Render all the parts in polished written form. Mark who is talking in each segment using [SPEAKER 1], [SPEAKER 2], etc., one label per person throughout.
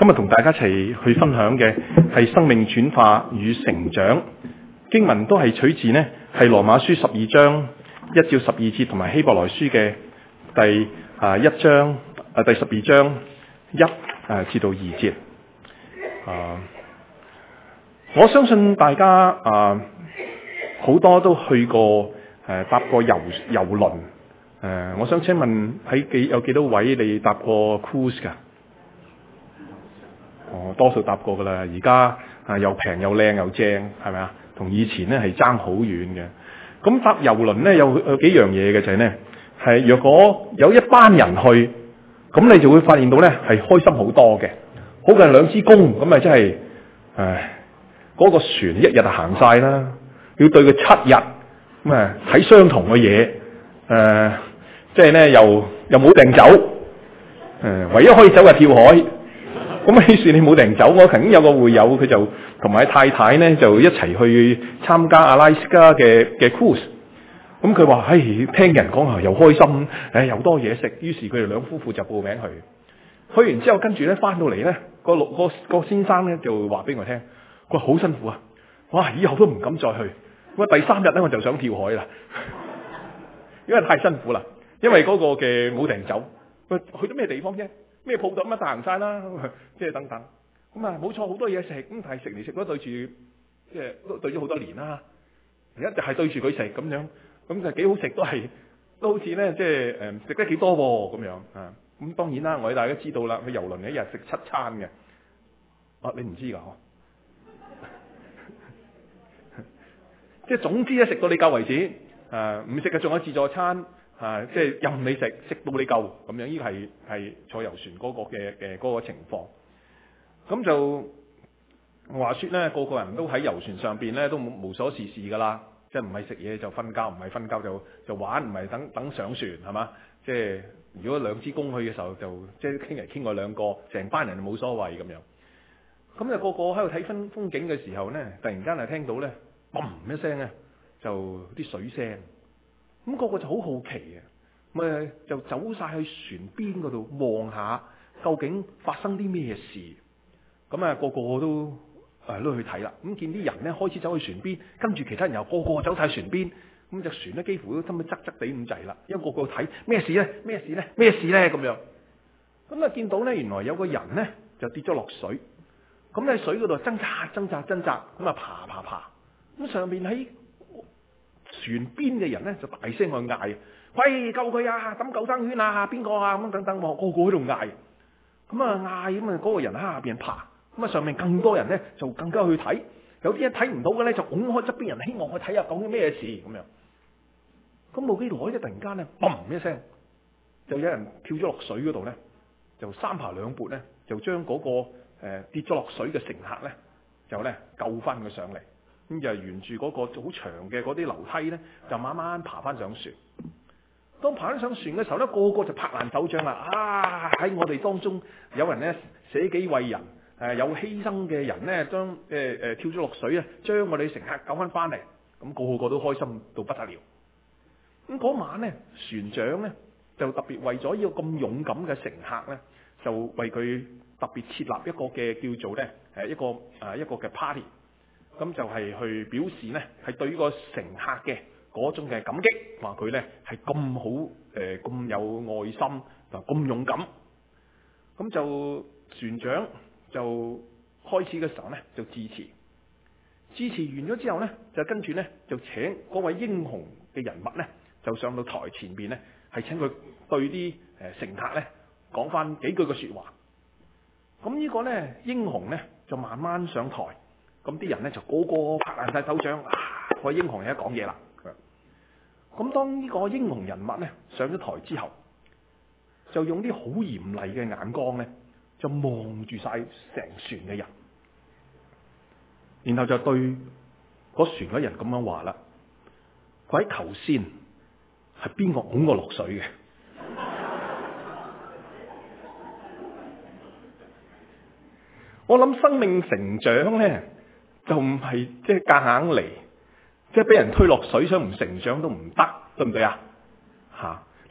[SPEAKER 1] 今日同大家一齊去分享嘅係生命轉化與成長，經文都係取自呢係羅馬書12章1至12節，同埋希伯來書嘅第12章1至到2節。我相信大家好多都去過搭過遊輪。我想請問有幾多位你搭過 cruise 㗎？多數搭過㗎啦。而家又平又靚又正，係咪啊？同以前呢係爭好遠嘅。咁搭遊輪呢有幾樣嘢嘅，就係呢係若果有一班人去，咁你就會發現到呢係開心好多嘅。好近兩支公咁咪真係嗰個船一日就行晒啦，要對佢7日咁睇相同嘅嘢，即係呢又冇訂酒，唯一可以走係跳海。咁於是你冇訂酒，我曾經有個會友，佢就同埋太太呢就一齊去參加阿拉斯加嘅 cruise。咁佢話：聽人講又開心，又多嘢食。於是佢哋兩夫婦就報名去。去完之後，跟住呢翻到嚟呢，個先生呢就話俾我聽，佢話好辛苦啊！哇，以後都唔敢再去。咁第3日呢，我就想跳海啦，因為太辛苦啦。因為嗰個嘅冇訂酒，去咗咩地方啫？咩鋪頭乜大行晒啦，即係等等。咁冇錯，好多嘢食。咁但係食嚟食都對住，即係都對咗好多年啦。而家就係對住佢食咁樣，咁就幾好食，都好似咧，即係食得幾多喎咁樣啊。咁當然啦，我哋大家知道啦，去遊輪一日食7餐嘅。你唔知㗎嗬？即係總之咧，食到你夠為止。唔食嘅仲有自助餐。即係任你食，食到你夠咁樣，呢個係坐遊船嗰個嘅嗰個情況。咁就話說咧，個個人都喺遊船上邊咧，都無所事事㗎啦。即係唔係食嘢就瞓覺，唔係瞓覺就玩，唔係等上船係嘛？即係如果2支公去嘅時候，就即係傾嚟傾去兩個，成班人就冇所謂咁樣。咁就個個喺度睇風景嘅時候咧，突然間係聽到咧，嘣一聲咧，就啲水聲。咁個個就好好奇嘅，咁就走晒去船邊嗰度望下，究竟發生啲咩事？咁個個都去睇啦。咁見啲人咧開始走去船邊，跟住其他人又個個走晒船邊，咁隻船咧幾乎都差唔多側側地咁滯啦。因為個個睇咩事咧？咩事咧？咩事咧？咁樣。咁見到咧，原來有個人咧就跌咗落水，咁喺水嗰度掙扎，咁爬。咁上邊喺船邊嘅人咧就大聲去嗌：喂，救佢啊！抌救生圈啊！邊個啊？咁等等，個個喺度嗌。咁嗌，咁嗰個人喺下邊爬。咁上面更多人咧就更加去睇。有啲人睇唔到嘅咧就拱開側邊人，希望去睇下究竟咩事咁樣。咁冇幾耐咧，突然間咧，嘣一聲，就有人跳咗落水嗰度咧，就3爬2撥咧，就將嗰個跌咗落水嘅乘客咧，就咧救翻佢上嚟。咁就沿住嗰個好長嘅嗰啲樓梯咧，就慢慢爬翻上船。當爬翻上船嘅時候咧，個個就拍爛手掌啦！喺我哋當中有人咧捨己為人，有犧牲嘅人咧，將跳咗落水啊，將我哋乘客救翻嚟。咁個個都開心到不得了。咁嗰晚咧，船長咧就特別為咗呢個咁勇敢嘅乘客咧，就為佢特別設立一個嘅叫做咧一個嘅 party。咁就係去表示呢，係對呢個乘客嘅嗰種嘅感激，話佢呢係咁好，咁有愛心，咁勇敢。咁就船長就開始嘅時候呢，就致辭完咗之後呢，就跟住呢，就請嗰位英雄嘅人物呢，就上到台前邊呢，係請佢對啲乘客呢講翻幾句嘅說話。咁呢個呢，英雄呢，就慢慢上台。咁啲人咧就個個拍爛晒手掌，個英雄而家講嘢啦。咁當呢個英雄人物咧上咗台之後，就用啲好嚴厲嘅眼光咧，就望住晒成船嘅人，然後就對嗰船嗰人咁樣話啦：佢喺頭先係邊個拱我落水嘅？我諗生命成長咧。就唔係即係夾硬嚟，即係俾人推落水想唔成長都唔得，對唔對啊？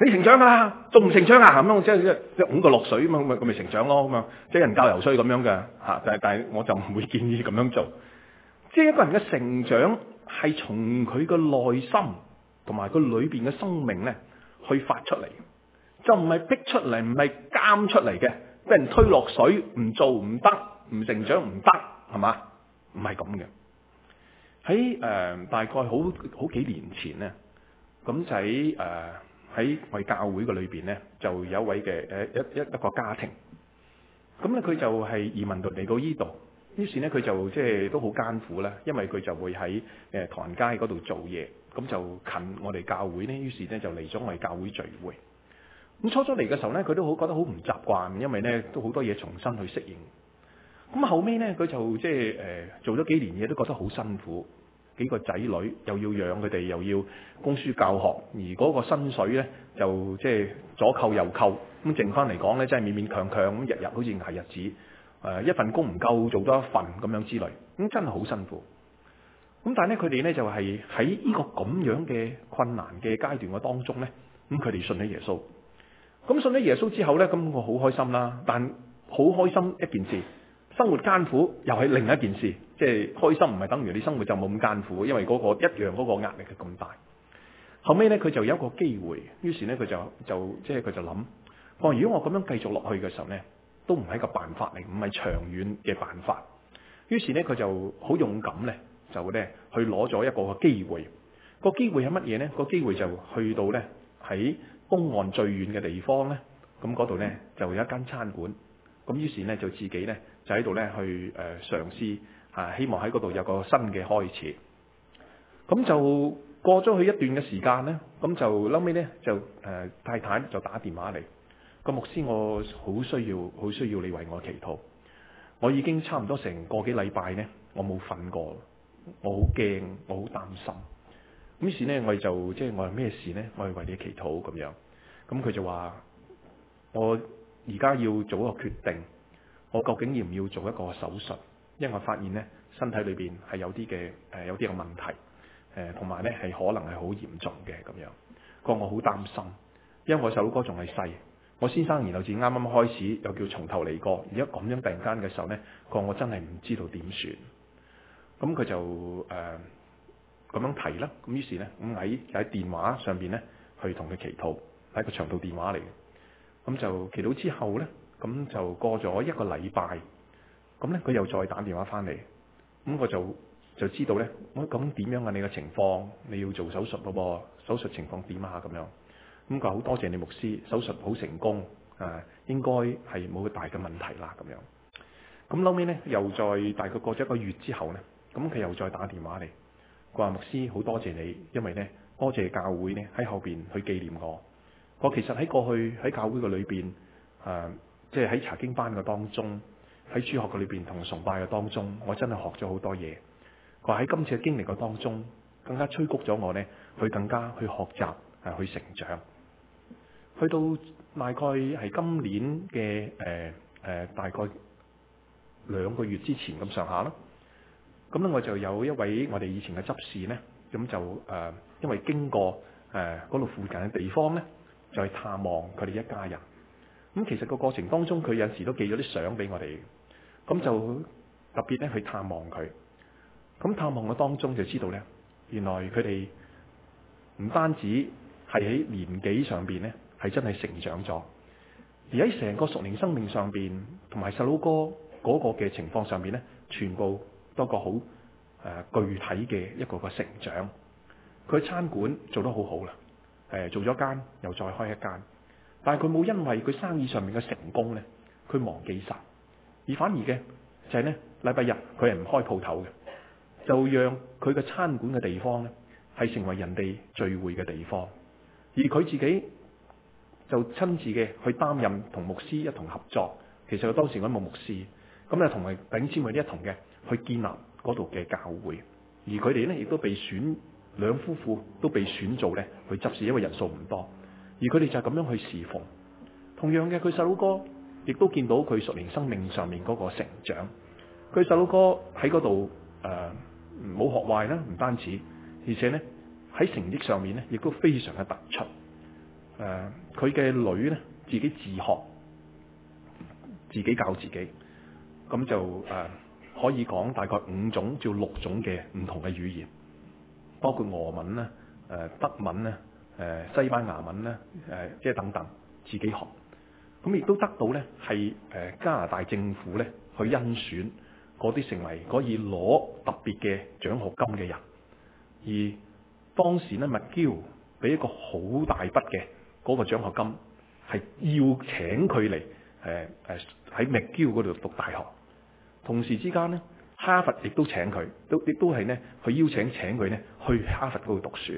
[SPEAKER 1] 你成長㗎啦，仲唔成長啊？咁樣即係拱佢落水咁咪成長咯咁樣，即係人教游水咁樣嘅嚇。但係我就唔會建議咁樣做。即係一個人嘅成長係從佢嘅內心同埋佢裏邊嘅生命咧去發出嚟，就唔係逼出嚟，唔係監出嚟嘅，俾人推落水，唔做唔得，唔成長唔得，係嘛？唔係咁嘅。喺大概好幾年前咧，咁就喺我哋教會嘅裏邊咧，就有一位嘅一個家庭，咁咧佢就係移民嚟到呢度，於是咧佢就即係都好艱苦啦，因為佢就會喺唐人街嗰度做嘢，咁就近我哋教會咧，於是咧就嚟咗我哋教會聚會。咁初嚟嘅時候咧，佢都覺得好唔習慣，因為咧都好多嘢重新去適應。咁後尾咧，佢就即係做咗幾年嘢，都覺得好辛苦。幾個仔女又要養佢哋，又要供書教學，而嗰個薪水咧就即係左扣右扣，咁剩翻嚟講咧，真係勉勉強強咁，日日好似捱日子。一份工唔夠，做多一份咁樣之類，咁真係好辛苦。咁但係咧，佢哋咧就係喺呢個咁樣嘅困難嘅階段嘅當中咧，咁佢哋信咗耶穌。咁信咗耶穌之後咧，咁我好開心啦。但好開心一件事，生活艱苦又係另一件事。即係開心唔係等於你生活就冇咁艱苦，因為嗰個一樣嗰個壓力係咁大。後尾咧佢就有一個機會，於是咧佢就即係佢就諗，如果我咁樣繼續落去嘅時候咧，都唔係一個辦法嚟，唔係長遠嘅辦法。於是咧佢就好勇敢咧，就咧去攞咗一個機會。個機會係乜嘢咧？個機會就去到咧喺東岸最遠嘅地方咧，咁嗰度咧就有一間餐館。咁於是咧就自己咧就喺度咧去嘗試。希望喺嗰度有個新嘅開始。咁就過咗去一段嘅時間咧，咁就後尾咧就太太就打電話嚟，個牧師，我好需要你為我祈禱。我已經差唔多成個幾禮拜咧，我冇瞓過，我好驚，我好擔心。於是咧我哋就即係我係咩事咧？我係為你祈禱咁樣。咁佢就話：我而家要做一個決定，我究竟要唔要做一個手術？因為我發現咧，身體裏邊係有啲嘅問題，同埋咧係可能係好嚴重嘅咁樣。佢話我好擔心，因為我細佬哥仲係細，我先生然後至啱啱開始，又叫從頭嚟過，而家咁樣突然間嘅時候咧，佢話我真係唔知道點算。咁佢就咁樣提啦。咁於是咧，咁喺電話上邊咧去同佢祈禱，係一個長途電話嚟嘅。咁就祈禱之後咧，咁就過咗一個禮拜。咁咧，佢又再打電話翻嚟，咁我就知道咧，我咁點樣啊？你嘅情況，你要做手術咯噃，手術情況點啊？咁樣，咁佢話好多謝你牧師，手術好成功，應該係冇大嘅問題啦，咁樣。咁後尾咧，又再大概過咗一個月之後咧，咁佢又再打電話嚟，佢話牧師好多謝你，因為咧多謝教會咧喺後邊去紀念我。我其實喺過去喺教會嘅裏邊，即係喺查經班嘅當中。喺主學嘅裏邊同崇拜嘅當中，我真係學咗好多嘢。佢話喺今次嘅經歷嘅當中，更加催谷咗我呢，去更加去學習，去成長。去到大概係今年嘅大概2個月之前咁上下啦。咁咧我就有一位我哋以前嘅執事呢，咁就因為經過嗰度附近嘅地方呢，就去探望佢哋一家人。咁其實個過程當中，佢有時都寄咗啲相俾我哋。咁就特別咧去探望佢，咁探望嘅當中就知道咧，原來佢哋唔單止係喺年紀上邊咧，係真係成長咗，而喺成個屬靈生命上邊，同埋細佬哥嗰個嘅情況上邊咧，全部都個好具體嘅一個成長。佢餐館做得好好啦，做咗間又再開一間，但係佢冇因為佢生意上面嘅成功咧，佢忘記晒。而反而嘅就係咧，禮拜日佢係唔開鋪頭嘅，就讓佢嘅餐館嘅地方咧係成為人哋聚會嘅地方，而佢自己就親自嘅去擔任同牧師一同合作。其實佢當時嗰冇牧師，咁咧同埋弟兄姊妹一同嘅去建立嗰度嘅教會，而佢哋咧亦都被選，兩夫婦都被選做咧去執事，因為人數唔多，而佢哋就係咁樣去侍奉。同樣嘅，佢細佬哥。亦都見到佢屬靈生命上面嗰個成長，佢細佬哥喺嗰度冇學壞啦，唔單止，而且咧喺成績上面咧亦都非常嘅突出。 佢嘅女咧自己自學，自己教自己，咁就可以講大概5種至6種嘅唔同嘅語言，包括俄文啦、德文啦、西班牙文啦、即係等等，自己學。咁亦都得到咧係加拿大政府咧去甄選嗰啲成為可以攞特別嘅獎學金嘅人。而當時咧McGill俾一個好大筆嘅嗰個獎學金，係要請佢嚟喺McGill嗰度讀大學。同時之間咧，哈佛亦都請佢，亦都係咧去邀請佢咧去哈佛嗰度讀書。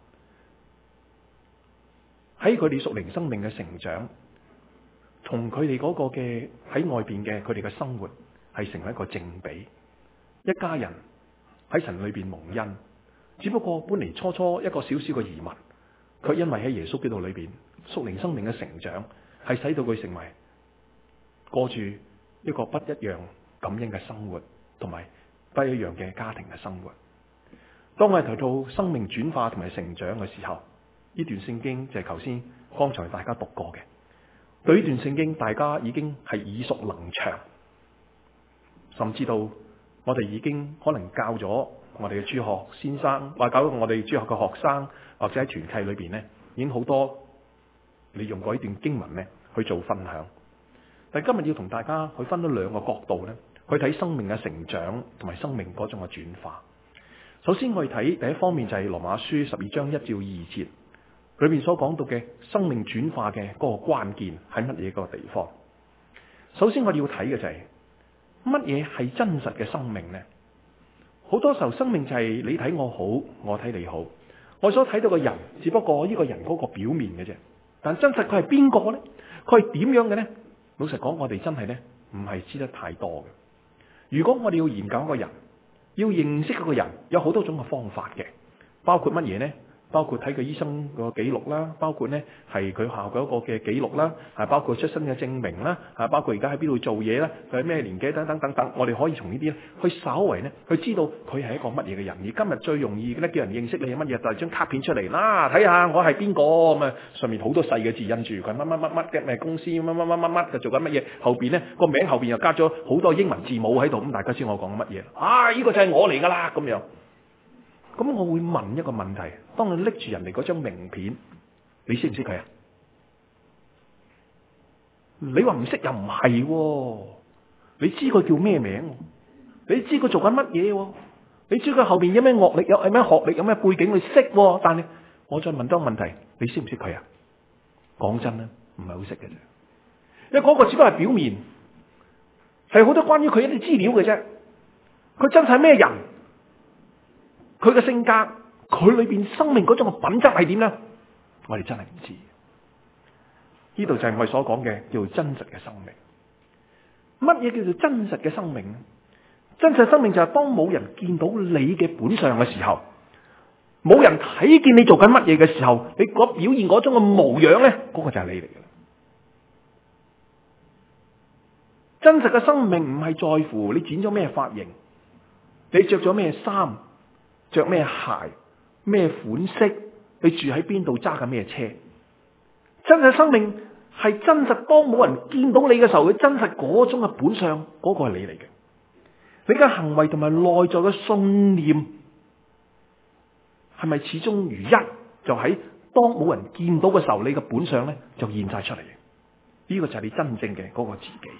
[SPEAKER 1] 喺佢哋屬靈生命嘅成長，同佢哋嗰個嘅喺外邊嘅佢哋嘅生活係成為一個正比。一家人喺神裏邊蒙恩，只不過本嚟初一個小小嘅移民，卻因為喺耶穌基督裏邊屬靈生命嘅成長，係使到佢成為過住一個不一樣感恩嘅生活，同埋不一樣嘅家庭嘅生活。當我哋提到生命轉化同埋成長嘅時候，呢段聖經就係頭先剛才大家讀過嘅。對呢段聖經，大家已經係耳熟能詳，甚至到我哋已經可能教咗我哋嘅主學先生，或教咗我哋主學嘅學生，或者喺團契裏邊呢，已經好多利用過呢段經文呢去做分享。但係今日要同大家去分咗2個角度呢，去睇生命嘅成長同埋生命嗰種嘅轉化。首先我哋睇第一方面就係羅馬書12章1至2節裏面所講到嘅生命轉化嘅嗰個關鍵喺乜嘢個地方。首先我哋要睇嘅就係乜嘢係真實嘅生命呢？好多時候生命就係你睇我好，我睇你好，我所睇到嘅人只不過呢個人嗰個表面嘅啫，但真實佢係邊個呢？佢係點樣嘅呢？老實講，我哋真係呢唔係知得太多嘅。如果我哋要研究一個人，要認識一個人，有好多種嘅方法嘅，包括乜嘢呢？包括睇佢醫生個記錄啦，包括呢係佢學校嗰個嘅記錄啦，係包括出生嘅證明啦，係包括而家喺邊度做嘢啦，佢係咩年紀等等等等，我哋可以從呢啲去稍為呢去知道佢係一個乜嘢嘅人。而今日最容易嘅咧叫人認識你係乜嘢，就係張卡片出嚟啦，睇下我係邊個咁啊，上面好多細嘅字印住佢乜乜乜乜嘅咩公司乜乜乜乜乜嘅做緊乜嘢，後邊呢個名後邊又加咗好多英文字母喺度，咁大家知我講乜嘢啊？呢個就係我嚟噶啦咁樣。咁我會問一個問題：當你拎住人哋嗰張名片，你識唔識佢啊？你話唔識又唔係，你知佢叫咩名？你知佢做緊乜嘢？你知佢後邊有咩學歷，有咩學歷，有咩背景，你識。但係我再問多個問題：你識唔識佢啊？講真啦，唔係好識嘅啫。因為嗰個只不過係表面，係好多關於佢一啲資料嘅啫。佢真係咩人？佢嘅性格，佢裏邊生命嗰種嘅品質係點呢？我哋真係唔知。呢度就係我哋所講嘅叫做真實嘅生命。乜嘢叫做真實嘅生命呢？真實生命就係當冇人見到你嘅本相嘅時候，冇人睇見你做緊乜嘢嘅時候，你嗰表現嗰種嘅模樣呢，嗰個就係你嚟嘅。真實嘅生命唔係在乎你剪咗咩髮型，你着咗咩衫，着咩鞋，咩款式，你住喺邊度，揸緊咩車。真實生命係真實，當冇人見到你嘅時候，佢真實嗰種嘅本相，嗰個係你嚟嘅。你嘅行為同埋內在嘅信念係咪始終如一？就喺當冇人見到嘅時候，你嘅本相咧就現晒出嚟嘅。呢個就係你真正嘅嗰個自己。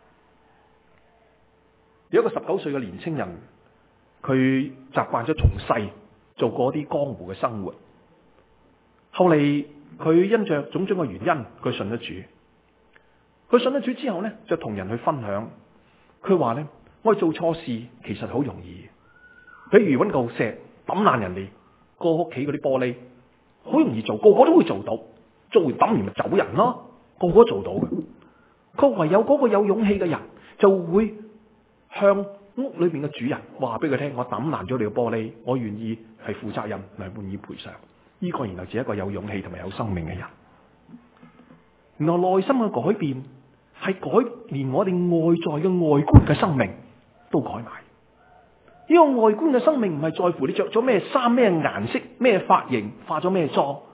[SPEAKER 1] 有一個19歲嘅年青人，佢習慣咗從細做過啲江湖嘅生活。後嚟佢因着種種嘅原因，佢信咗主。佢信咗主之後呢，就同人去分享。佢話呢，我哋做錯事其實好容易，比如搵嚿石抌爛人哋個屋企嗰啲玻璃，好容易做，個個都會做到。做完抌完咪走人咯，個個都做到嘅。佢唯有嗰個有勇氣嘅人，就會向屋裏邊嘅主人話俾佢聽：我抌爛咗你嘅玻璃，我願意係負責任，嚟願意賠償。呢個然後只係一個有勇氣同埋有生命嘅人。原來內心嘅改變係改連我哋外在嘅外觀嘅生命都改埋。呢個外觀嘅生命唔係在乎你着咗咩衫、咩顏色、咩髮型、化咗咩妝，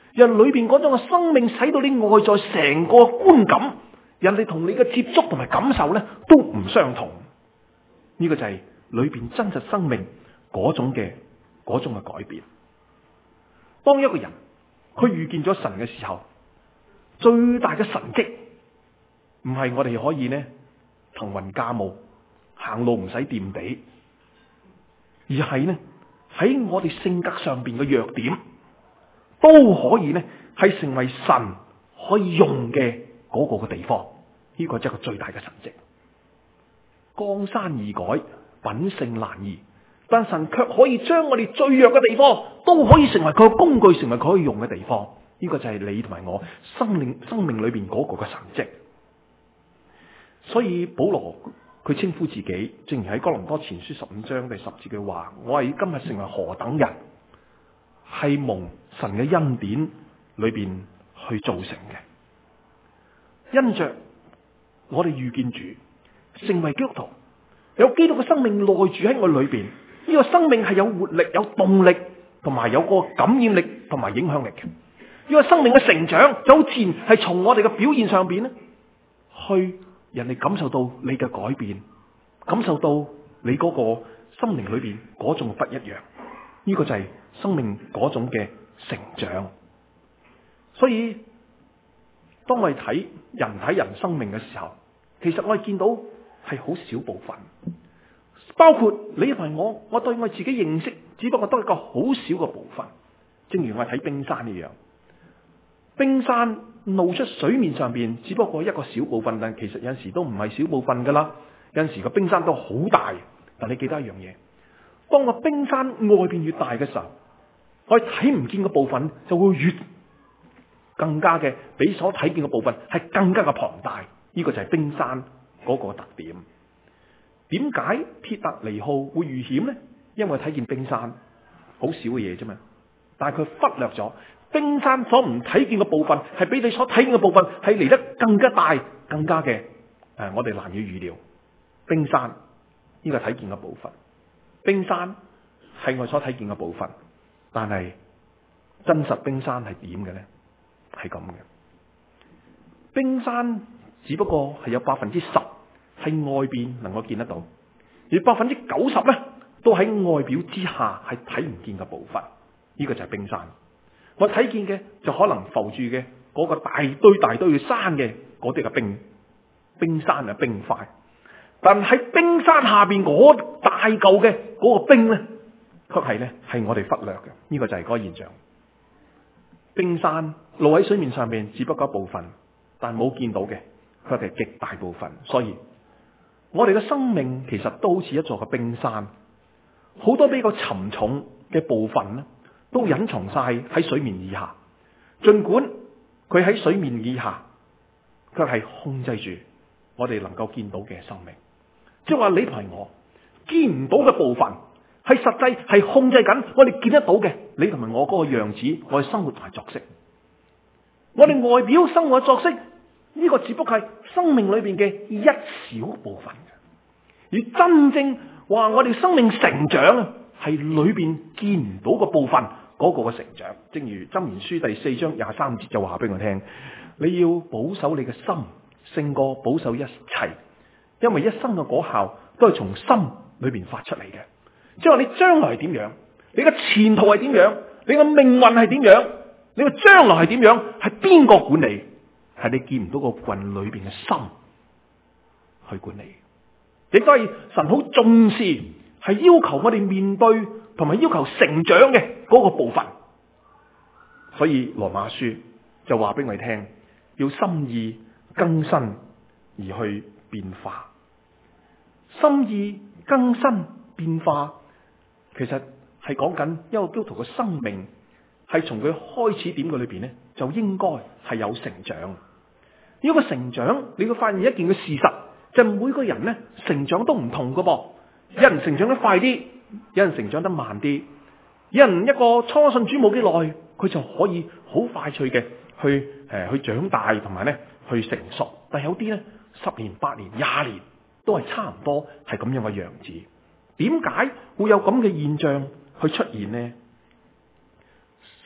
[SPEAKER 1] 人裏邊嗰種嘅生命，使到你外在成個觀感，人哋同你嘅接觸同埋感受咧都唔相同。呢個就係裏邊真實生命嗰種嘅改變。當一個人佢遇見咗神嘅時候，最大嘅神蹟唔係我哋可以呢騰雲駕霧，行路唔使掂地，而係呢喺我哋性格上邊嘅弱點都可以呢係成為神可以用嘅嗰個嘅地方。呢個真係個最大嘅神蹟。江山易改，品性難移，但神卻可以將我哋最弱嘅地方都可以成為佢嘅工具，成為佢可以用嘅地方。呢個就係你同埋我生命裏邊嗰個嘅神蹟。所以保羅佢稱呼自己，正如喺哥林多前書15章第10節嘅話：我係今日成為何等人，係蒙神嘅恩典裏邊去造成嘅。因着我哋遇見主，成為基督徒，有基督嘅生命內住喺我裏邊，呢個生命係有活力、有動力，同埋有個感染力同埋影響力嘅。呢個生命嘅成長就好自然係從我哋嘅表現上邊咧，去人哋感受到你嘅改變，感受到你嗰個心靈裏邊嗰種不一樣。呢個就係生命嗰種嘅成長。所以當我哋睇人生命嘅時候，其實我哋見到係好少部分，包括你同埋我對我自己認識只不過都係一個好少嘅部分。正如我哋睇冰山一樣，冰山露出水面上邊只不過一個小部分，但其實有陣時都唔係小部分噶啦。有陣時個冰山都好大，但你記得一樣嘢，當個冰山外邊越大嘅時候，我哋睇唔見嘅部分就會越更加嘅比所睇見嘅部分係更加嘅龐大。呢個就係冰山嗰個特點。點解鐵達尼號會遇險呢？因為睇見冰山好少嘅嘢啫嘛，但係佢忽略咗冰山所唔睇見嘅部分係比你所睇見嘅部分係嚟得更加大，更加嘅我哋難以預料。冰山呢個睇見嘅部分，冰山係我所睇見嘅部分，但係真實冰山係點嘅呢？係咁嘅，冰山只不過係有10%喺外邊能夠見得到，而90%咧都喺外表之下係睇唔見嘅部分。呢個就係冰山。我睇見嘅就可能浮住嘅嗰個大堆嘅山嘅嗰啲嘅冰山啊，冰塊。但喺冰山下邊嗰大嚿嘅嗰個冰咧，卻係咧係我哋忽略嘅。呢個就係嗰個現象。冰山露喺水面上面只不過一部分，但冇見到嘅佢係極大部分。所以我哋嘅生命其實都好似一座嘅冰山，好多比較沉重嘅部分咧都隱藏晒喺水面以下。盡管佢喺水面以下，卻係控制住我哋能夠見到嘅生命。即係話你同我見唔到嘅部分，係實際係控制緊我哋見得到嘅你同埋我嗰個樣子，我哋生活同埋作息。我哋外表生活嘅作息呢個只不過係生命裏邊嘅一小部分，而真正話我哋生命成長啊，係裏邊見唔到嘅部分嗰個嘅成長。正如箴言書第4章23節就話俾我聽，你要保守你嘅心勝過保守一切，因為一生嘅果效都係從心裏邊發出嚟嘅。即係話你將來係點樣，你嘅前途係點樣，你嘅命運係點樣，你嘅將來係點樣，係邊個管理？係你見唔到個棍裏邊嘅心去管理。亦都係神好重視，係要求我哋面對同埋要求成長嘅嗰個部分。所以羅馬書就話俾我哋聽，要心意更新而去變化。心意更新變化，其實係講緊一個基督徒嘅生命係從佢開始點嘅裏邊咧，就應該係有成長。呢個成長，你會發現一件嘅事實，就係每個人咧成長都唔同噶噃。有人成長得快啲，有人成長得慢啲。有人一個初信主冇幾耐，佢就可以好快脆嘅去長大，同埋咧去成熟。但係有啲咧10年、8年、20年都係差唔多係咁樣嘅樣子。點解會有咁嘅現象去出現呢？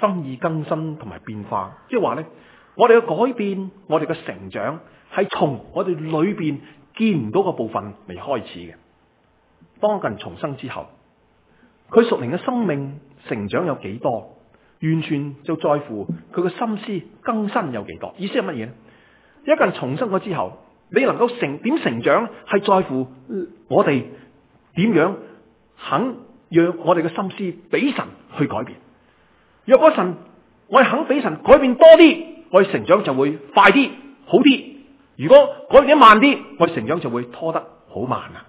[SPEAKER 1] 心意更新同埋變化，即係話呢，我哋嘅改變，我哋嘅成長係從我哋裏邊見唔到嘅部分嚟開始嘅。當一個人重生之後，佢屬靈嘅生命成長有幾多，完全就在乎佢嘅心思更新有幾多。意思係乜嘢呢？一個人重生咗之後，你能夠點成長，係在乎我哋點樣肯讓我哋嘅心思俾神去改變。若果我哋肯俾神改變多啲，我哋成長就會快啲、好啲。如果改變得慢啲，我哋成長就會拖得好慢啊。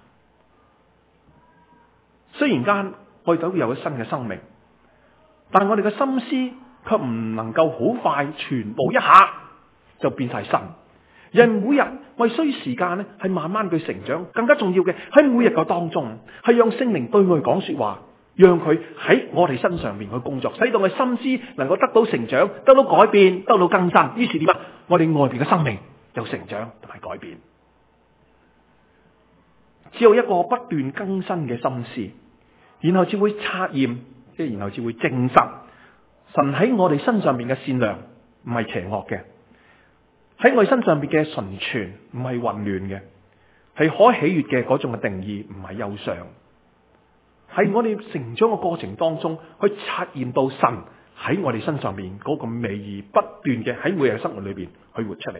[SPEAKER 1] 雖然間我哋都會有咗新嘅生命，但係我哋嘅心思卻唔能夠好快全部一下就變晒新。人每日我哋需要時間咧，係慢慢去成長。更加重要嘅喺每日嘅當中，係讓聖靈對我哋講說話，讓佢喺我哋身上面去工作，使到我哋心思能夠得到成長、得到改變、得到更新。於是點啊？我哋外邊嘅生命就成長同埋改變。只有一個不斷更新嘅心思，然後至會察驗，即係然後至會證實神喺我哋身上面嘅善良唔係邪惡嘅，喺我哋身上邊嘅純全唔係混亂嘅，係可喜悅嘅嗰種嘅定義，唔係憂傷。喺我哋成長嘅過程當中，去察驗到神喺我哋身上邊嗰個美意，不斷嘅喺每日生活裏邊去活出嚟。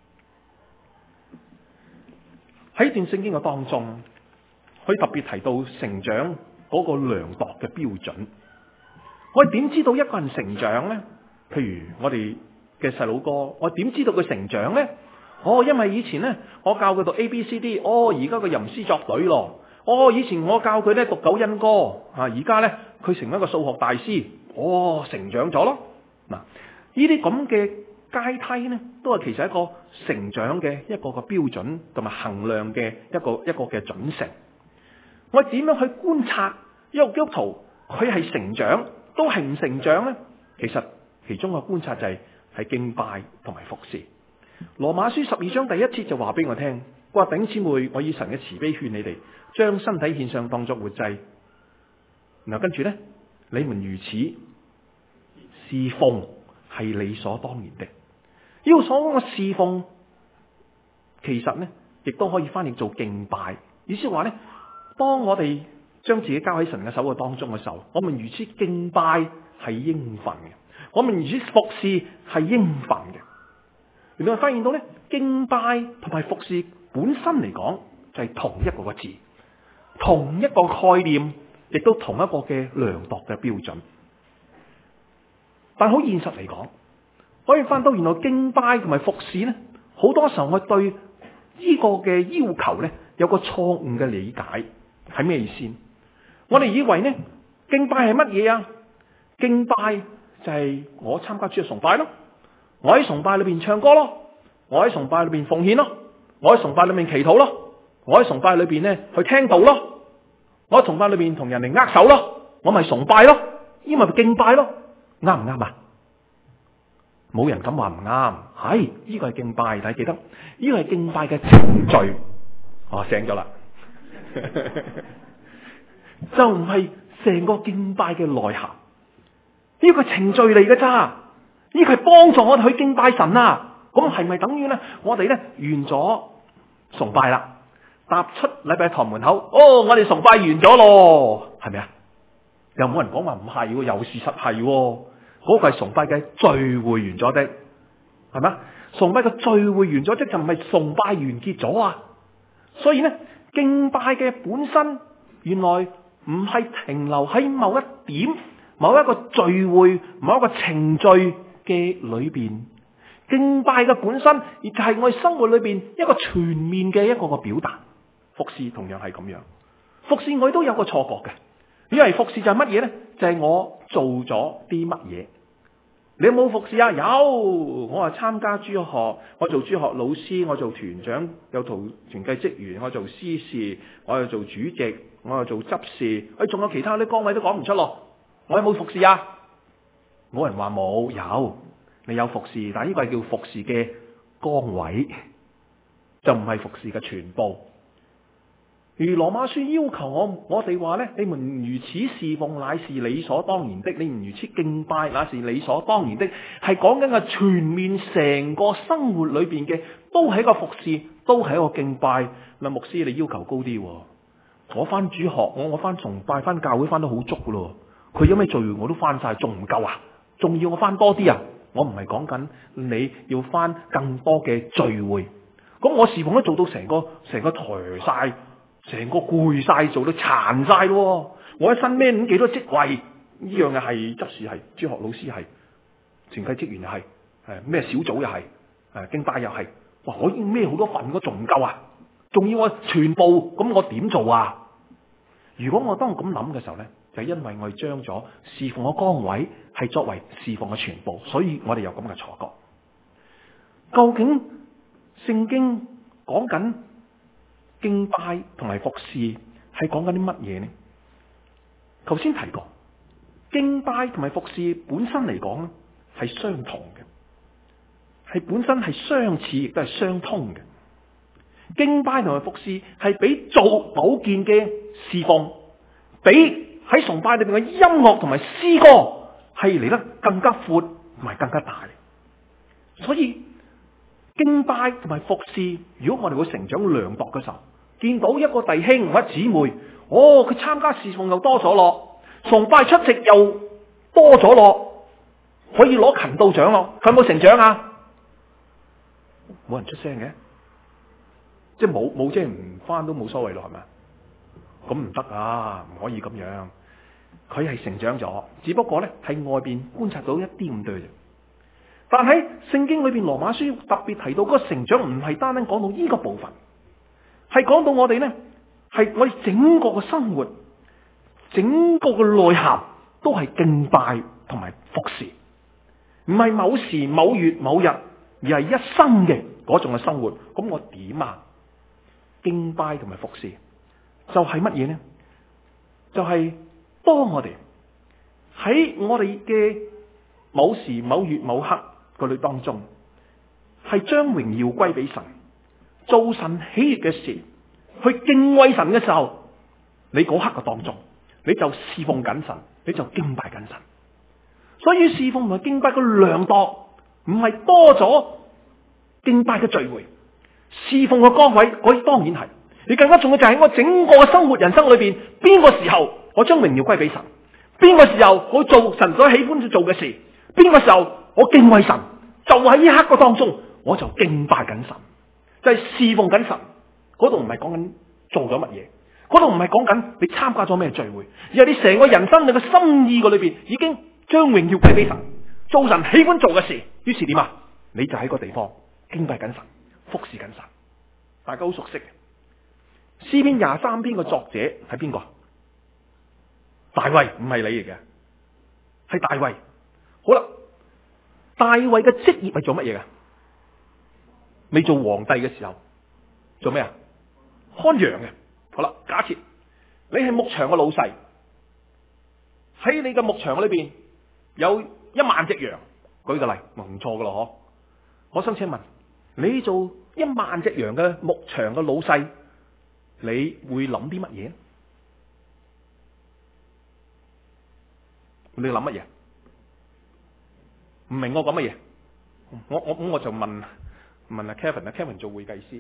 [SPEAKER 1] 喺段聖經嘅當中，佢特別提到成長嗰個量度嘅標準。我哋點知道一個人成長呢？譬如我哋嘅細佬哥，我點知道佢成長呢？因為以前呢，我教佢讀 ABCD，而家佢吟詩作對咯。以前我教佢咧讀九因歌，而家咧佢成為一個數學大師，成長咗咯。嗱，呢啲咁嘅階梯呢，都係其實一個成長嘅一個嘅標準，同埋衡量嘅一個嘅準繩。我點樣去觀察一個基督徒佢係成長，都係唔成長呢？其實其中嘅觀察就係敬拜同埋服侍。羅馬書12章第1節就話俾我聽，佢話弟兄姊妹，我以神嘅慈悲勸你哋，將身體獻上當作活祭。然後跟住呢，你們如此侍奉係理所當然的。呢個所講嘅侍奉，其實呢亦都可以翻譯做敬拜。意思話呢，當我哋將自己交喺神嘅手嘅當中嘅時候，我們如此敬拜係應份嘅，我們如此服侍係應份嘅。原來發現到呢，敬拜同埋服侍本身嚟講就係同一個字，同一個概念，亦都同一個嘅量度嘅標準。但好現實嚟講，可以翻到原來敬拜同埋服侍呢，好多時候我對呢個嘅要求呢，有個錯誤嘅理解。係咩意思？我哋以為呢，敬拜係乜嘢啊？敬拜就係我參加主日崇拜咯，我喺崇拜裏邊唱歌咯，我喺崇拜裏邊奉獻咯，我喺崇拜裏面祈禱咯，我喺崇拜裏邊呢去聽道咯，我喺崇拜裏邊同人哋握手咯，我咪崇拜咯，呢咪敬拜咯，啱唔啱啊？冇人敢話唔啱，係呢個係敬拜，但係記得呢個係敬拜嘅程序。醒咗啦，就唔係成個敬拜嘅內涵。呢個程序嚟嘅咋？呢個係幫助我哋去敬拜神啊！咁係咪等於咧？我哋咧完咗崇拜啦，踏出禮拜堂門口，我哋崇拜完咗咯，係咪啊？又冇人講話唔係，又事實係，嗰個係崇拜嘅聚會完咗的，係咪啊？崇拜嘅聚會完咗，即就唔係崇拜完結咗啊！所以咧，敬拜嘅本身原來唔係停留喺某一點、某一個聚會、某一個程序嘅裏邊。敬拜嘅本身，亦就係我哋生活裏邊一個全面嘅一個個表達。服侍同樣係咁樣，服侍我哋都有個錯覺嘅，以為服侍就係乜嘢咧？就係我做咗啲乜嘢。你有冇服侍啊？有，我係參加主學，我做主學老師，我做團長，有做團契職員，我做司事，我又做主席，我又做執事，仲有其他啲崗位都講唔出咯。我有冇服侍啊？冇人話冇，有，你有服侍，但係呢個係叫服侍嘅崗位，就唔係服侍嘅全部。 如羅馬書要求我哋話呢，你們如此侍奉乃是理所當然的，你們如此敬拜那是理所當然的，係講緊嘅全面成個生活裏邊嘅，都係一個服侍，都係一個敬拜。嗱，牧師你要求高啲，我翻主學，我翻崇拜翻教會翻得好足噶咯，佢有咩聚會我都翻晒，仲唔夠啊？仲要我翻多啲啊？我唔係講緊你要翻更多嘅聚會，咁我侍奉都做到成個頹晒。成個攰晒，做到殘晒咯！我一身孭咁幾多職位，呢樣又係執事係，主學老師係，團契職員又係，咩小組又係，經帶又係，哇！我已經孭好多份，我仲唔夠啊？仲要我全部，咁我點做啊？如果我當咁諗嘅時候呢，就係因為我哋將咗侍奉嘅崗位係作為侍奉嘅全部，所以我哋有咁嘅錯覺。究竟聖經講緊敬拜同埋服侍係講緊啲乜嘢呢？頭先提過，敬拜同埋服侍本身嚟講咧係相同嘅，係本身係相似，亦都係相通嘅。敬拜同埋服侍係比做某件嘅侍奉，比喺崇拜裏邊嘅音樂同埋詩歌係嚟得更加闊同埋更加大。所以敬拜同埋服侍，如果我哋會成長量度嘅時候，見到一個弟兄或者姊妹，佢參加侍奉又多咗咯，崇拜出席又多咗咯，可以攞勤道獎咯，佢有冇成長啊？冇人出聲嘅，即係冇即係唔返都冇所謂咯，係咪？咁唔得啊，唔可以咁樣。佢係成長咗，只不過咧喺外邊觀察到一啲咁多啫。但喺聖經裏邊，羅馬書特別提到嗰個成長唔係單單講到呢個部分，係講到我哋呢，係我哋整個嘅生活，整個嘅內涵都係敬拜同埋服侍，唔係某時某月某日，而係一生嘅嗰種嘅生活。咁我點啊？敬拜同埋服侍就係乜嘢呢？就係當我哋喺我哋嘅某時某月某刻嗰裏當中，係將榮耀歸俾神，做神喜悅嘅事，去敬畏神嘅時候，你嗰刻嘅當中，你就侍奉緊神，你就敬拜緊神。所以侍奉同埋敬拜嘅量度，唔係多咗敬拜嘅聚會，侍奉嘅崗位，嗰當然係。你更加重要就係我整個嘅生活人生裏邊，邊個時候我將榮耀歸俾神，邊個時候我做神所喜歡做嘅事，邊個時候我敬畏神，就喺呢刻嘅當中，我就敬拜緊神，就係侍奉緊神。嗰度唔係講緊做咗乜嘢，嗰度唔係講緊你參加咗咩聚會，而係你成個人生你嘅心意裏邊已經將榮耀歸俾神，做神喜歡做嘅事。於是點啊？你就喺個地方敬拜緊神，服侍緊神。大家好熟悉嘅詩篇23篇嘅作者係邊個？大衛，唔係你嚟嘅，係大衛。好啦，大衛嘅職業係做乜嘢噶？未做皇帝嘅時候做咩啊？看羊嘅。好啦，假設你係牧場嘅老細，喺你嘅牧場裏邊有10000隻羊，舉個例，唔錯噶咯嗬。我想請問，你做10000隻羊嘅牧場嘅老細，你會諗啲乜嘢？你諗乜嘢？唔明我講乜嘢？我就問阿 Kevin 做會計師，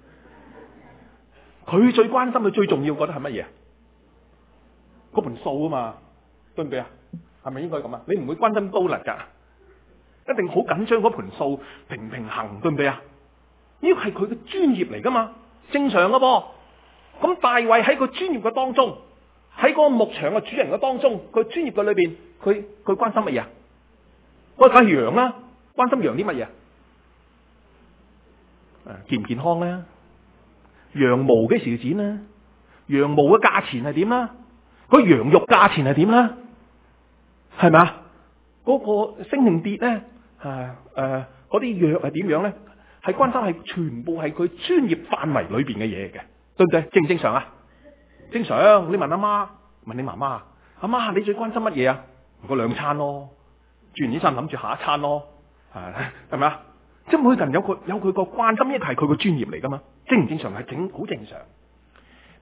[SPEAKER 1] 佢最關心佢最重要覺得係乜嘢？嗰盤數啊嘛，對唔對啊？係咪應該咁啊？你唔會關心刀力噶，一定好緊張嗰盤數平唔平衡，對唔對啊？呢個係佢嘅專業嚟噶嘛，正常噶噃。咁大衛喺佢專業嘅當中，喺嗰個牧場嘅主人嘅當中，佢專業嘅裏邊，佢關心乜嘢？嗰梗係羊啦，關心羊啲乜嘢？健唔健康咧？羊毛幾時剪咧？羊毛嘅價錢係點啦？嗰羊肉價錢係點啦？係咪啊？嗰個升定跌咧？嗰啲藥係點樣咧？係關心係全部係佢專業範圍裏邊嘅嘢嘅，對唔對？正唔正常啊？正常。你問阿媽，問你媽媽，阿媽你最關心乜嘢啊？嗰2餐咯，煮完呢餐諗住下一餐咯，係咪啊？即係每個人有佢個關心，一係佢個專業嚟噶嘛，正唔正常係好正常。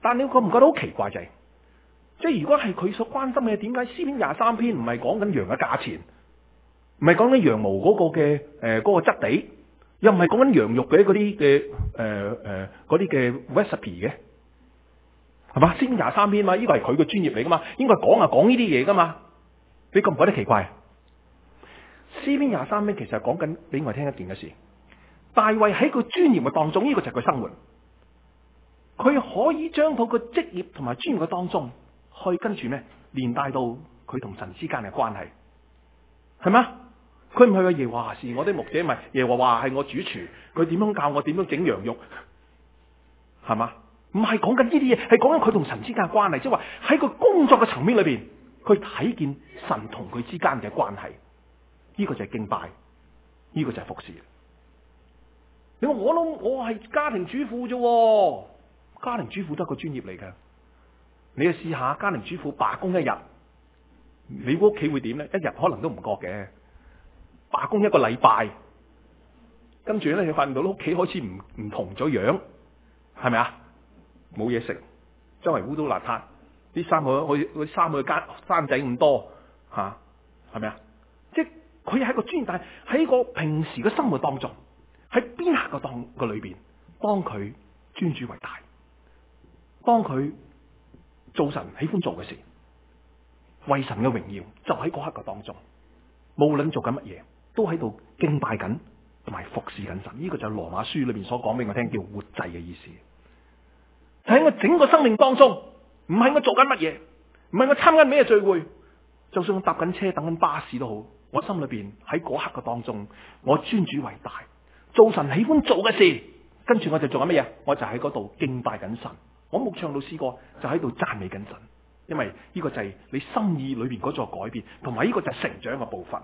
[SPEAKER 1] 但你覺唔覺得好奇怪就係，即係如果係佢所關心嘅，點解詩篇23篇唔係講緊羊嘅價錢，唔係講緊羊毛嗰個嘅嗰個質地，又唔係講緊羊肉嘅嗰啲嘅嗰啲嘅 recipe 嘅，係嘛？詩篇23篇嘛，呢個係佢嘅專業嚟噶嘛，應該講呢啲嘢噶嘛，你覺唔覺得奇怪？詩篇23篇其實係講緊俾我聽一件嘅事，大衛喺佢專業嘅當中，呢個就係佢生活。佢可以將佢個職業同埋專業嘅當中，去跟住咩連帶到佢同神之間嘅關係，係嘛？佢唔係話耶和華是我的牧者，唔係耶和華係我主廚，佢點樣教我點樣整羊肉，係嘛？唔係講緊呢啲嘢，係講緊佢同神之間嘅關係，即係話喺佢工作嘅層面裏邊，佢睇見神同佢之間嘅關係，呢個就係敬拜，呢個就係服侍。你話我係家庭主婦啫。家庭主婦都係個專業嚟㗎，你去試下家庭主婦罷工一日，你屋企會點咧？一日可能都唔覺嘅，罷工一個禮拜，跟住咧你發現到屋企開始唔同咗樣，係咪啊？冇嘢食，周圍污糟邋遢，啲衫佢衫佢間山仔咁多吓，係咪啊？即係佢係一個專業，但係喺個平時嘅生活當中，喺邊刻個裏邊，當佢尊主為大。當佢做神喜歡做嘅事，為神嘅榮耀就喺嗰刻嘅當中，無論做緊乜嘢，都喺度敬拜緊同埋服侍緊神。呢個就係羅馬書裏邊所講俾我聽叫活祭嘅意思。就喺我整個生命當中，唔係我做緊乜嘢，唔係我參加咩聚會，就算我搭緊車等緊巴士都好，我心裏邊喺嗰刻嘅當中，我尊主為大，做神喜歡做嘅事，跟住我就做緊乜嘢？我就喺嗰度敬拜緊神。我冇唱到詩歌，就喺度讚美緊神，因為呢個就係你心意裏邊嗰種改變，同埋呢個就係成長嘅部分。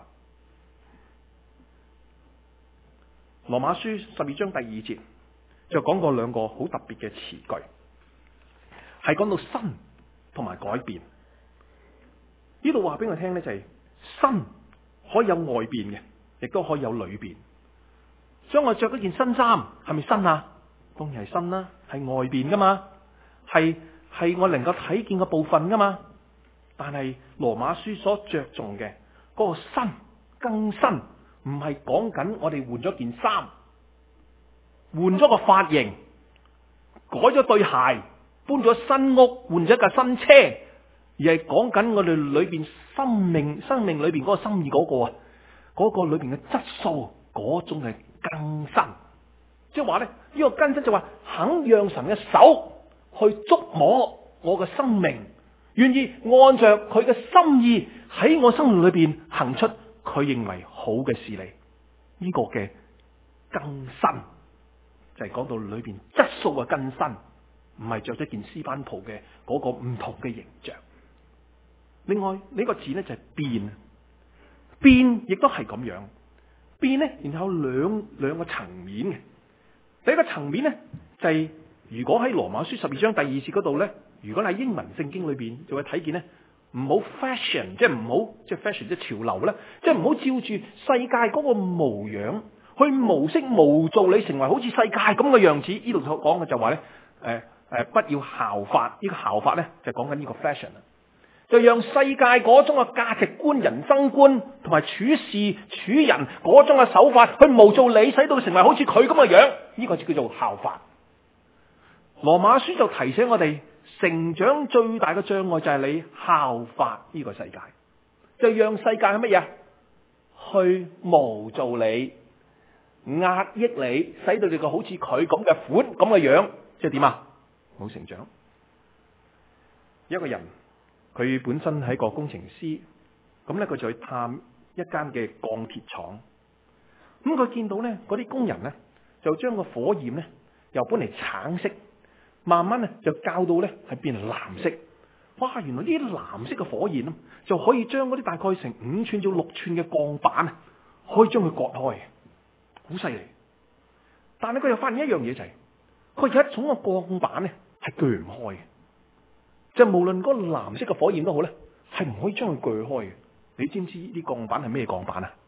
[SPEAKER 1] 羅馬書12章第2節就講過兩個好特別嘅詞句，係講到新同埋改變。呢度話俾我聽呢，就係新可以有外邊嘅，亦都可以有裏邊。將我着嗰件新衫係咪新啊？當然係新啦，係外邊噶嘛。係我能夠睇見嘅部分噶嘛，但係羅馬書所着重嘅嗰個新更新，唔係講緊我哋換咗件衫，換咗個髮型，改咗對鞋，搬咗新屋，換咗架新車，而係講緊我哋裏邊生命裏邊嗰個心意嗰個啊，嗰個裏邊嘅質素嗰種嘅更新，即係話咧呢個更新就話肯讓神嘅手去觸摸我嘅生命，願意按着佢嘅心意喺我生命裏邊行出佢認為好嘅事嚟。呢個嘅更新就係講到裏邊質素嘅更新，唔係着咗件絲班袍嘅嗰個唔同嘅形象。另外呢個字呢，就係變，變亦都係咁樣變呢，然後兩個層面嘅。第一個層面呢，就係如果喺羅馬書12章第2節嗰度咧，如果喺英文聖經裏邊就會睇見咧，唔好 fashion， 即係唔好即係 fashion 即係潮流啦，即係唔好照住世界嗰個模樣去模式模造你成為好似世界咁嘅樣子。呢度所講嘅就話咧，不要效法，呢個效法咧就講緊呢個 fashion 啦，就讓世界嗰種嘅價值觀、人生觀同埋處事處人嗰種嘅手法去模造你，使到佢成為好似佢咁嘅樣，呢個就叫做效法。羅馬書就提醒我哋，成長最大嘅障礙就係你效法呢個世界，就讓世界係乜嘢？去模造你、壓抑你，使到你個好似佢咁嘅款、咁嘅樣，即係點啊？冇成長。一個人佢本身係個工程師，咁咧佢就去探一間嘅鋼鐵廠，咁佢見到咧嗰啲工人咧就將個火焰咧由本嚟橙色，慢慢咧就校到咧係變藍色。哇！原來呢啲藍色嘅火焰咧就可以將嗰啲大概成5寸至6寸嘅鋼板啊，可以將佢割開，好犀利。但係佢又發現一樣嘢就係，佢有一種嘅鋼板咧係鋸唔開嘅，就無論嗰個藍色嘅火焰都好咧，係唔可以將佢鋸開嘅。你知唔知呢啲鋼板係咩鋼板啊？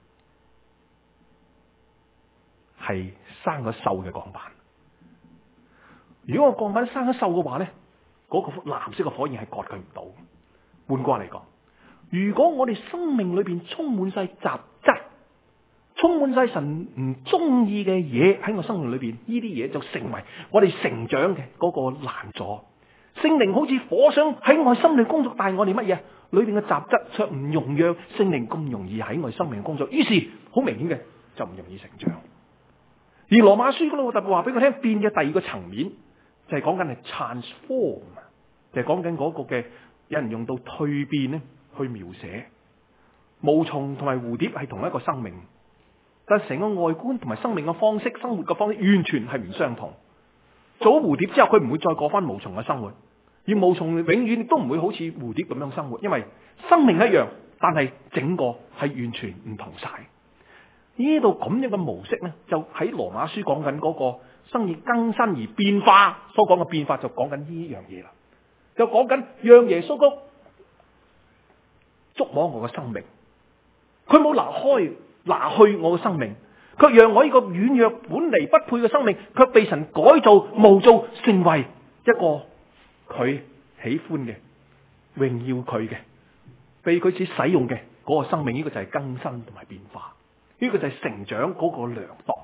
[SPEAKER 1] 係生咗鏽嘅鋼板。如果個鋼板生咗鏽嘅話咧， 嗰個藍色嘅火焰係割佢唔到。換句話嚟講，如果我哋生命裏邊充滿晒雜質，充滿晒神唔中意嘅嘢喺我生命裏邊，呢啲嘢就成為我哋成長嘅嗰個攔阻。聖靈好似火想喺我心裏工作，但係我哋乜嘢？裏邊嘅雜質卻唔容讓聖靈咁容易喺我哋生命工作，於是好明顯嘅就唔容易成長。而羅馬書嗰度特別話俾我聽，變嘅第二個層面就係講緊係 transform， 就係講緊嗰個嘅有人用到蛻變咧去描寫。毛蟲同埋蝴蝶係同一個生命，但係成個外觀同埋生命嘅方式、生活嘅方式完全係唔相同。做咗蝴蝶之後，佢唔會再過翻毛蟲嘅生活，而毛蟲永遠都唔會好似蝴蝶咁樣生活，因為生命一樣，但係整個係完全唔同晒。呢度咁樣嘅模式呢，就喺羅馬書講緊嗰個生命更新而變化所講嘅變化，就講緊呢樣嘢啦。就講緊讓耶穌基督觸摸我嘅生命，佢冇拿去我嘅生命，卻讓我呢個軟弱本嚟不配嘅生命，卻被神改造模造成為一個佢喜歡嘅、榮耀佢嘅、被佢所使用嘅嗰個生命。呢個就係更新同埋變化，呢個就係成長嗰個量度。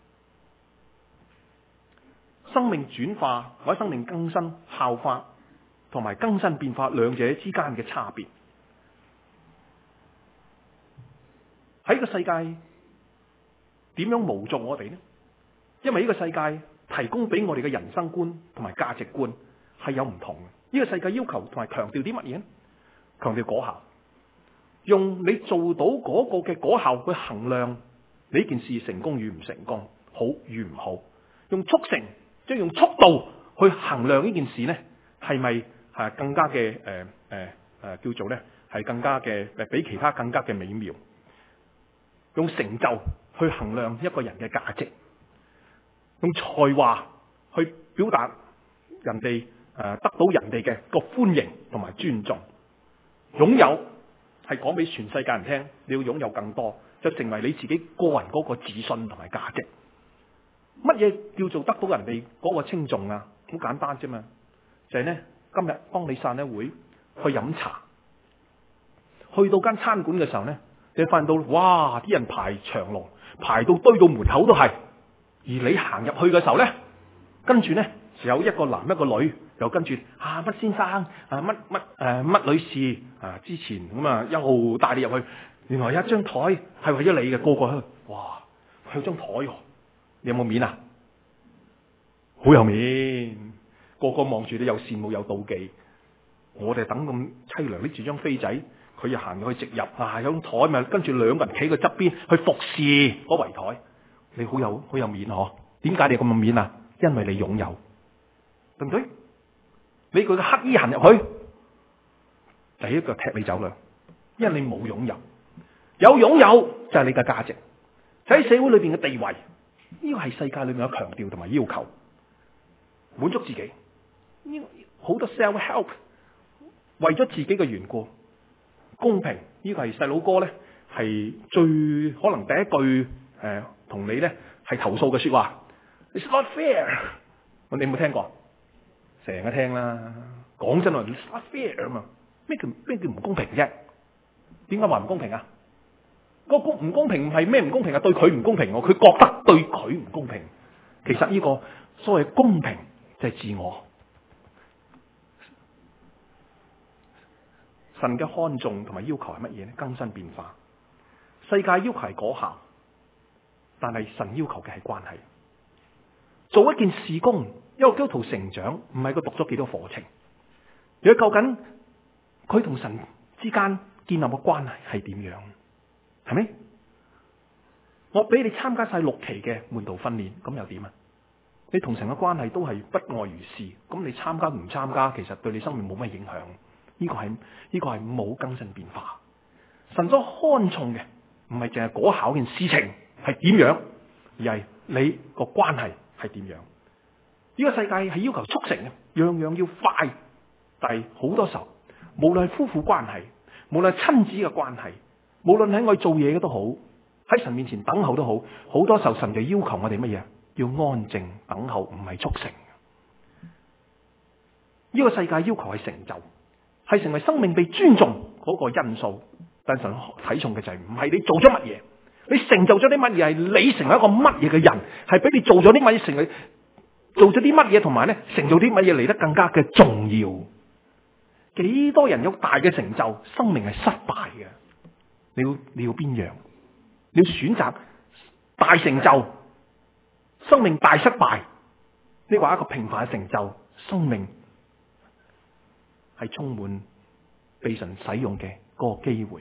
[SPEAKER 1] 生命轉化或者生命更新、效法同埋更新變化兩者之間嘅差別，喺個世界點樣模造我哋呢？因為呢個世界提供俾我哋嘅人生觀同埋價值觀係有唔同嘅。呢個世界要求同埋強調啲乜嘢呢？強調果效，用你做到嗰個嘅果效去衡量你呢件事成功與唔成功、好與唔好，用速成即係用速度去衡量呢件事呢係咪係更加嘅叫做呢係更加嘅比其他更加嘅美妙，用成就去衡量一個人嘅價值，用才華去表達人哋得到人哋嘅個歡迎同埋尊重。擁有係講俾全世界人聽，你要擁有更多，就成為你自己個人嗰個自信同埋價值。乜嘢叫做得到人哋嗰個稱重啊？好簡單啫嘛，就係呢，今日當你散咗會去飲茶，去到間餐館嘅時候呢，你發現到哇，啲人排長龍，排到堆到門口都係。而你行入去嘅時候呢，跟住呢就有一個男一個女，又跟住乜先生乜女士之前咁啊一路帶你入去。原來有一張台係為咗你嘅，個個去，哇，有張台喎，你有冇面啊？好有面，個個望住你有羨慕有妒忌。我哋等咁淒涼，拎住張飛仔，佢又行入去直入有張台咪跟住兩個人企喺佢側邊去服侍嗰圍台。你好有面嗬？點解你咁有面啊？因為你擁有，對唔對？你佢嘅乞衣行入去，第一腳踢你走啦，因為你冇擁有。有擁有就係你嘅價值，就喺社會裏邊嘅地位。呢個係世界裏面有強調同埋要求，滿足自己。呢好多 self help， 為咗自己嘅緣故，公平。呢個係細佬哥咧係最可能第一句同你咧係投訴嘅說話。It's not fair， 你有冇聽過？成日聽啦。講真話 ，It's not fair 啊嘛。咩叫唔公平啫？點解話唔公平啊？個唔公平唔係咩唔公平啊？對佢唔公平，佢覺得對佢唔公平。其實呢個所謂公平就係自我。神嘅看重同埋要求係乜嘢呢？更新變化。世界要求係果效，但係神要求嘅係關係。做一件事工，一個基督徒成長，唔係佢讀咗幾多課程，而係究竟佢同神之間建立嘅關係係點樣？係咪？我俾你參加晒6期嘅門徒訓練，咁又點啊？你同神嘅關係都係不外如是，咁你參加唔參加，其實對你生命冇乜影響。呢個係冇更新變化。神所看重嘅唔係淨係果效件事情係點樣，而係你個關係係點樣。呢個世界係要求速成嘅，樣樣要快，但係好多時候，無論係夫婦關係，無論係親子嘅關係，無論喺我哋做嘢嘅都好，喺神面前等候都好，好多時候神就要求我哋乜嘢？要安靜等候，唔係速成。 呢個世界要求係成就，係成為生命被尊重嗰個因素。但神睇重嘅就係唔係你做咗乜嘢，你成就咗啲乜嘢，係你成為一個乜嘢嘅人，係俾你做咗啲乜嘢，成為做咗啲乜嘢，同埋咧成就啲乜嘢嚟得更加嘅重要。幾多人有大嘅成就，生命係失敗嘅。你要邊樣？你要選擇大成就，生命大失敗，呢個係一個平凡嘅成就，生命係充滿被神使用嘅嗰個機會。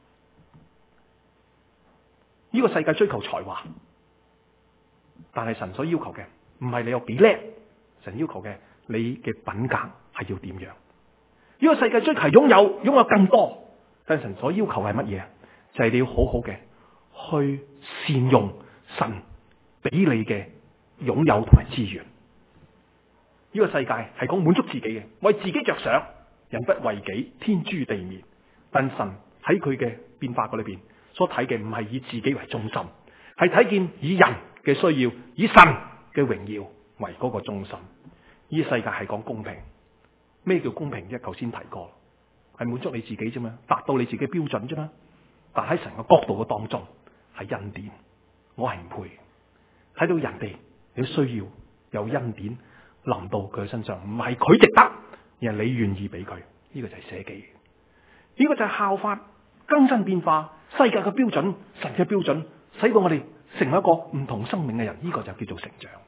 [SPEAKER 1] 呢個世界追求才華，但係神所要求嘅唔係你有幾叻，神要求嘅你嘅品格係要點樣。呢個世界追求擁有更多，但係神所要求係乜嘢？就係你要好好嘅去善用神俾你嘅擁有同埋資源。呢個世界係講滿足自己嘅，為自己着想，人不為己，天誅地滅。但神喺佢嘅變化嗰裏邊所睇嘅唔係以自己為中心，係睇見以人嘅需要，以神嘅榮耀為嗰個中心。呢個世界係講公平。咩叫公平啫？頭先提過，係滿足你自己啫嘛，達到你自己標準啫嘛。但喺神嘅角度嘅當中係恩典，我係唔配。睇到人哋你需要有恩典臨到佢身上，唔係佢值得，而係你願意俾佢。呢個就係捨己，呢個就係效法更新變化世界嘅標準，神嘅標準，使到我哋成為一個唔同生命嘅人。呢個就叫做成長。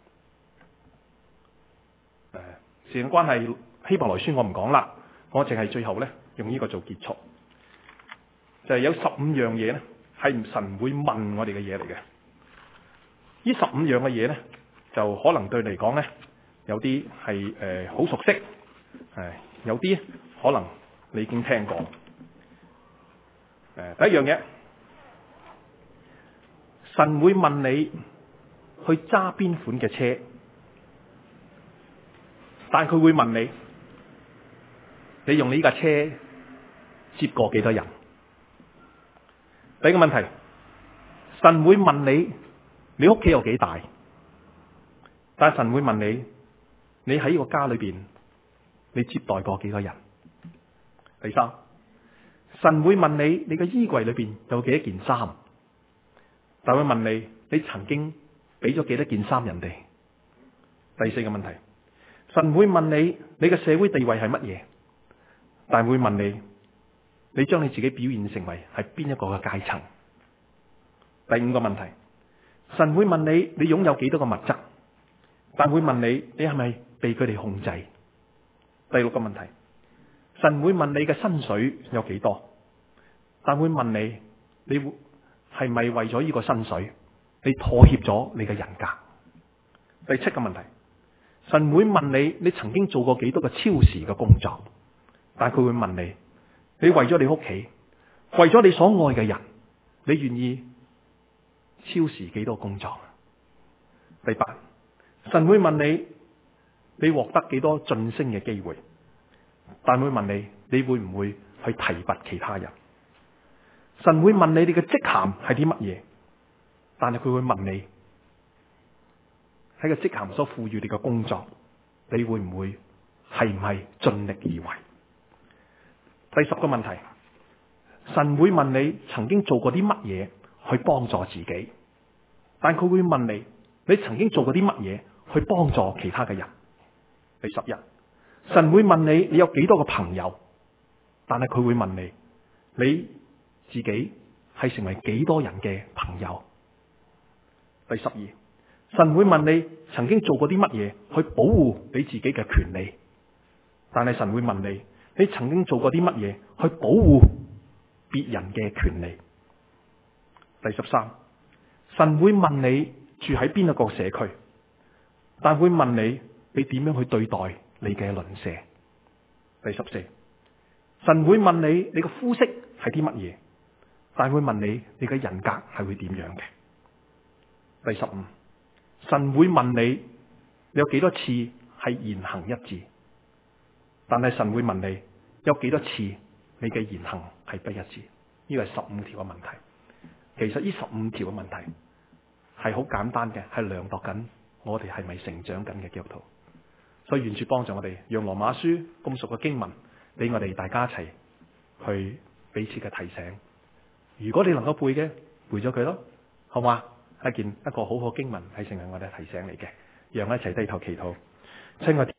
[SPEAKER 1] 時間關係，希伯來書我唔講啦，我淨係最後咧用呢個做結束。就係有15樣嘢咧，係神會問我哋嘅嘢嚟嘅。呢15樣嘅嘢咧，就可能對你嚟講咧，有啲係好熟悉，有啲可能你已經聽過。第一樣嘢，神會問你去揸邊款嘅車，但佢會問你，你用呢架車接過幾多人？第一個問題，神會問你，你屋企有幾大？但係神會問你，你喺呢個家裏邊，你接待過幾多人？第三，神會問你，你嘅衣櫃裏邊有幾多件衫？但會問你，你曾經俾咗幾多件衫人哋？第四個問題，神會問你，你嘅社會地位係乜嘢？但會問你，你將你自己表現成為係邊一個嘅階層？第五個問題，神會問你，你擁有幾多個物質？但會問你，你係咪被佢哋控制？第六個問題，神會問你嘅薪水有幾多？但會問你，你係咪為咗呢個薪水，你妥協咗你嘅人格？第七個問題，神會問你，你曾經做過幾多個超時嘅工作？但佢會問你，你為咗你屋企，為咗你所愛嘅人，你願意超時幾多工作？第八，神會問你，你獲得幾多晉升嘅機會？但會問你，你會唔會去提拔其他人？神會問你，你嘅職銜係啲乜嘢？但係佢會問你，喺個職銜所賦予你嘅工作，你會唔會係唔係盡力而為？第10個問題，神會問你曾經做過啲乜嘢去幫助自己？但佢會問你，你曾經做過啲乜嘢去幫助其他嘅人？第11，神會問你，你有幾多個朋友？但係佢會問你，你自己係成為幾多人嘅朋友？第12，神會問你曾經做過啲乜嘢去保護你自己嘅權利？但係神會問你，你曾經做過啲乜嘢去保護別人嘅權利？第13，神會問你住喺邊一個社區，但會問你，你點樣去對待你嘅鄰舍？第14，神會問你，你嘅膚色係啲乜嘢，但會問你，你嘅人格係會點樣嘅？第15，神會問你，你有幾多次係言行一致，但係神會問你，有幾多次你嘅言行係不一致？呢個係15條嘅問題。其實呢15條嘅問題係好簡單嘅，係量度緊我哋係咪成長緊嘅基督徒。 所以願主幫助我哋，用羅馬書咁熟嘅經文，俾我哋大家一齊去彼此嘅提醒。如果你能夠背嘅，背咗佢咯，好嘛？一個好好經文係成為我哋提醒嚟嘅，讓我一齊低頭祈禱。親愛